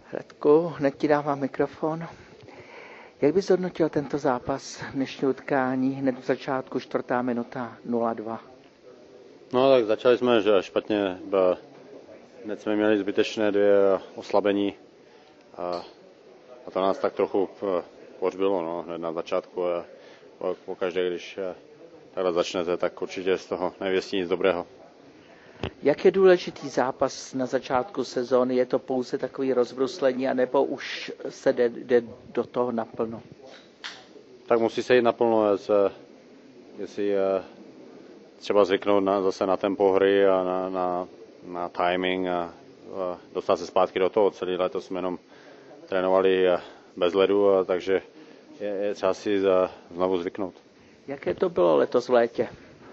Radku, hned ti dávám mikrofon. Jak bys hodnotil tento zápas, dnešní utkání, hned v začátku, 4. minuta 0-2? No tak začali jsme že špatně, hned jsme měli zbytečné 2 oslabení a to nás tak trochu pohřbilo, no, hned na začátku. Pokaždé, když takhle začnete, tak určitě z toho nevěstí nic dobrého. Jak je důležitý zápas na začátku sezóny? Je to pouze takový rozbruslení, anebo už se jde do toho naplno? Tak musí se jít naplno, jestli třeba zvyknout zase na tempo hry a na timing a dostat se zpátky do toho. Celý léto jsme jenom trénovali bez ledu, takže je třeba si znovu zvyknout. Jaké to bylo letos v létě?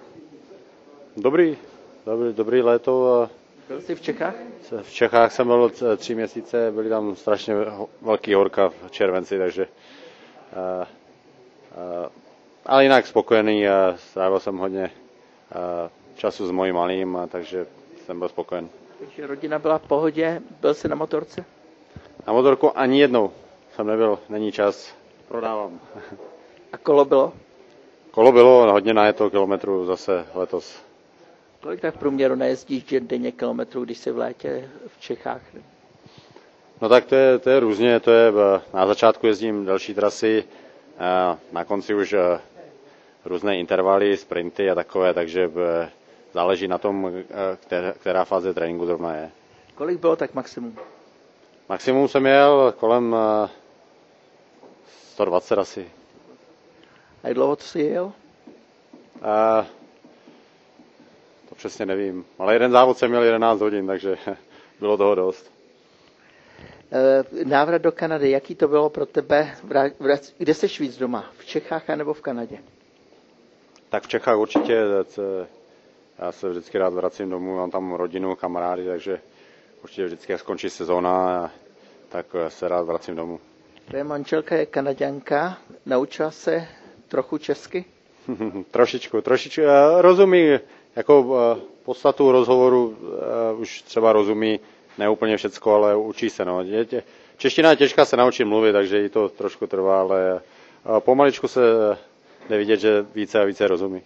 Dobrý léto. Byl jsi v Čechách? V Čechách jsem byl 3 měsíce, byly tam strašně velký horka v červenci, takže ale jinak spokojený a strávil jsem hodně času s mojím malým, takže jsem byl spokojen. Takže rodina byla v pohodě, byl jsi na motorce? Na motorku ani jednou jsem nebyl, není čas, prodávám. A kolo bylo? Kolo bylo hodně najeto kilometrů zase letos. Kolik tak v průměru nejezdíš denně kilometrů, když jsi v létě v Čechách? No tak to je různě, na začátku jezdím delší trasy, na konci už různé intervaly, sprinty a takové, takže záleží na tom, která fáze tréninku zrovna je. Kolik bylo tak maximum? Maximum jsem jel kolem 120 asi. A jak dlouho to jsi jel? To přesně nevím, ale jeden závod jsem měl 11 hodin, takže bylo toho dost. Návrat do Kanady, jaký to bylo pro tebe? Kde jsi víc doma? V Čechách anebo v Kanadě? Tak v Čechách určitě. Já se vždycky rád vracím domů, mám tam rodinu, kamarády, takže určitě vždycky, jak skončí sezóna, tak se rád vracím domů. Tvoje manželka je Kanaďanka, naučila se trochu česky? Trošičku. Rozumí, jako podstatu rozhovoru už třeba rozumí, ne úplně všecko, ale učí se. No. Čeština je těžká se naučit mluvit, takže jí to trošku trvá, ale pomaličku se jde vidět, že více a více rozumí.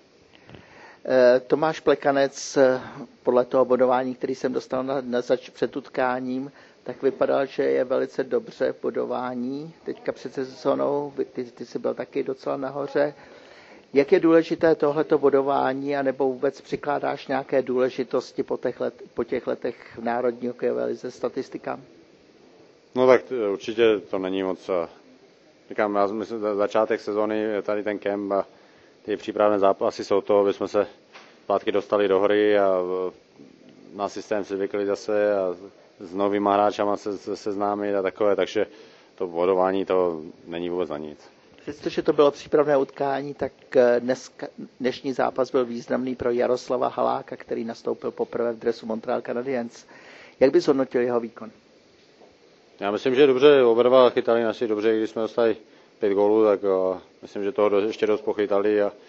Tomáš Plekanec, podle toho bodování, který jsem dostal před utkáním, tak vypadal, že je velice dobře v bodování. Teďka před sezónou, ty jsi byl taky docela nahoře. Jak je důležité tohleto bodování, anebo vůbec přikládáš nějaké důležitosti po těch letech v národní hokejové lize statistikám? No tak určitě to není moc. Říkám, já myslím, začátek sezóny, tady ten kemp a ty přípravné zápasy jsou to, aby jsme se zpátky dostali do hry a na systém si zvykli zase a s novýma hráčama se seznámit a takové, takže to bodování to není vůbec na nic. Přestože to bylo přípravné utkání, tak dnešní zápas byl významný pro Jaroslava Haláka, který nastoupil poprvé v dresu Montreal Canadiens. Jak bys hodnotil jeho výkon? Já myslím, že dobře, oba dva chytali naši dobře, když jsme dostali 5 gólů, tak myslím, že toho ještě dost pochytali a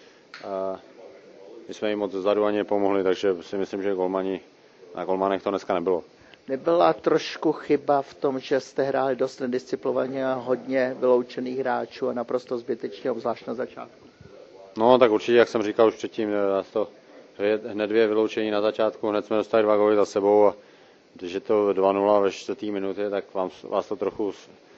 my jsme jim moc vzadu ani pomohli, takže si myslím, že na golmanech to dneska nebylo. Nebyla trošku chyba v tom, že jste hráli dost nedisciplinovaně a hodně vyloučených hráčů a naprosto zbytečně, obzvlášť na začátku? No tak určitě, jak jsem říkal už předtím, hned 2 vyloučení na začátku, hned jsme dostali 2 góly za sebou a když je to 2-0 ve 4. minutě, tak vás to trochu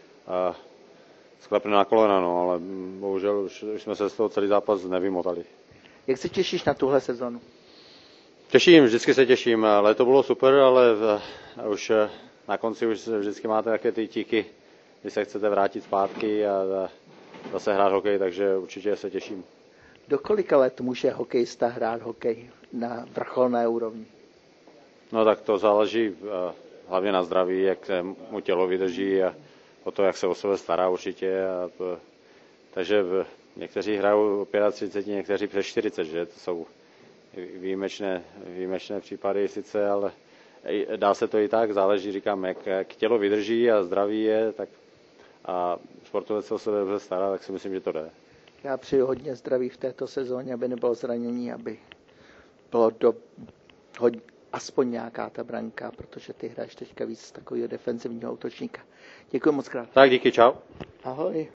sklepne na kolena, no, ale bohužel už jsme se z toho celý zápas nevymotali. Jak se těšíš na tuhle sezonu? Vždycky se těším. Léto bylo super, ale už na konci už vždycky máte také ty tíky, kdy se chcete vrátit zpátky a zase hrát hokej, takže určitě se těším. Do kolika let může hokejista hrát hokej na vrcholné úrovni? No tak to záleží hlavně na zdraví, jak mu tělo vydrží a o to, jak se o sebe stará určitě. Takže někteří hrajou 35, někteří přes 40, že to jsou výjimečné případy sice, ale dá se to i tak, záleží, říkám, jak tělo vydrží a zdraví je, tak a sportovec se o sebe dobře stará, tak si myslím, že to jde. Já přeju hodně zdraví v této sezóně, aby nebylo zranění, aby bylo aspoň nějaká ta branka, protože ty hraješ teďka víc takového defenzivního útočníka. Děkuji moc krát. Tak díky, čau. Ahoj.